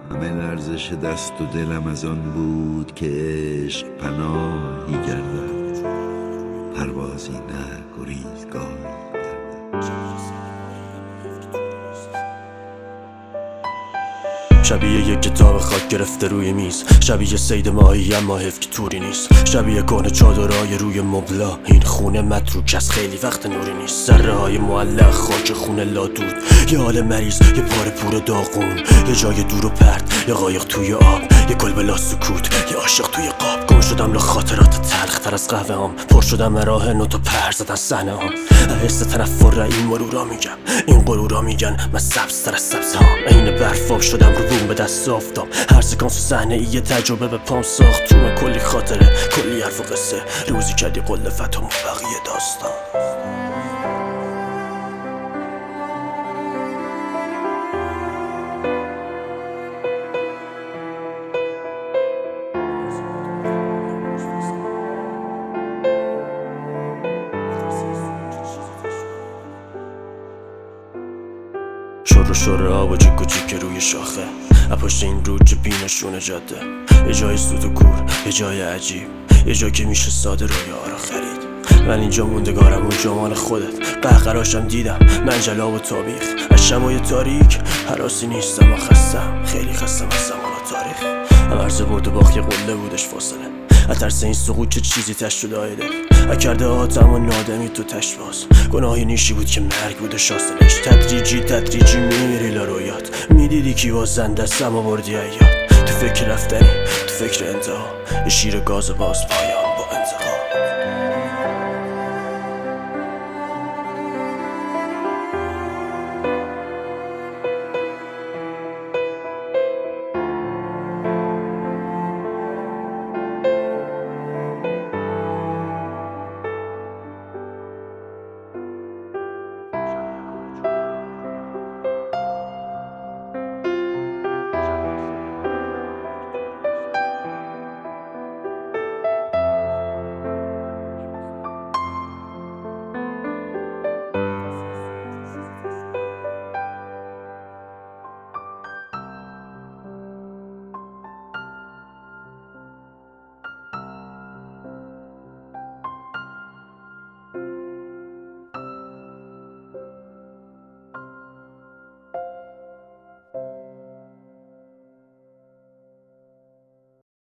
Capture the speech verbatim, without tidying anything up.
همه لرزش دست و دلم از آن بود که عشق پناهی گردد، پروازی نه گریزگاهی گردد. شبیه یک کتاب خاک گرفته روی میز، شبیه سید ماهی اما حیف که توری نیست، شبیه کهنه چادرهای روی مبلا، این خونه متروک از خیلی وقت نوری نیست، ذره های معلق خاک خونه لادود، یه حال مریض، یه پاره پور داغون، یه جای دور و پرت، یه قایق توی آب، یه کل بلا سکوت، یه عاشق توی قاب. گم شدم ل خاطرات تلخ تر از قهوه هم، پر شدم راه نوت و پر زدن صحنه هم، حس تنفر را این مرورا میگم، این غرورا میگن من سبز تر از سبز هم، عین برفاب شدم رو بوم به دست آفتاب، هر سکانس و صحنه ای یه تجربه به پام ساخت، تو من کلی خاطره، کلی حرف و قصه، روزی کردی قل فتم و بقیه داستان. شور و شور آب و جیک و جیک روی شاخه، اپشت این رود چه بینشون جاده، یه جای سود و کور، یه جای عجیب، یه جا که میشه ساده رویا رو خرید. من اینجا موندگارم و جمال خودت، قهقراشم دیدم من جلاب و تابیخ، از شبای تاریک حراسی نیستم و خستم، خیلی خستم از زمان و تاریخ. هم عرض برد و باخت یه قله بودش فاصله، از ترس این سقوط چه چیزی تش شده آیده، اکرده آتم و نادمی تو تش باز، گناهی نیشی بود که مرگ بود و شاستنش، تدریجی تدریجی میمیری لارویات، میدیدی کی وازنده سم و بردی ایاد، تو فکر رفتنی، تو فکر انتها، یه شیر گاز باز پایان.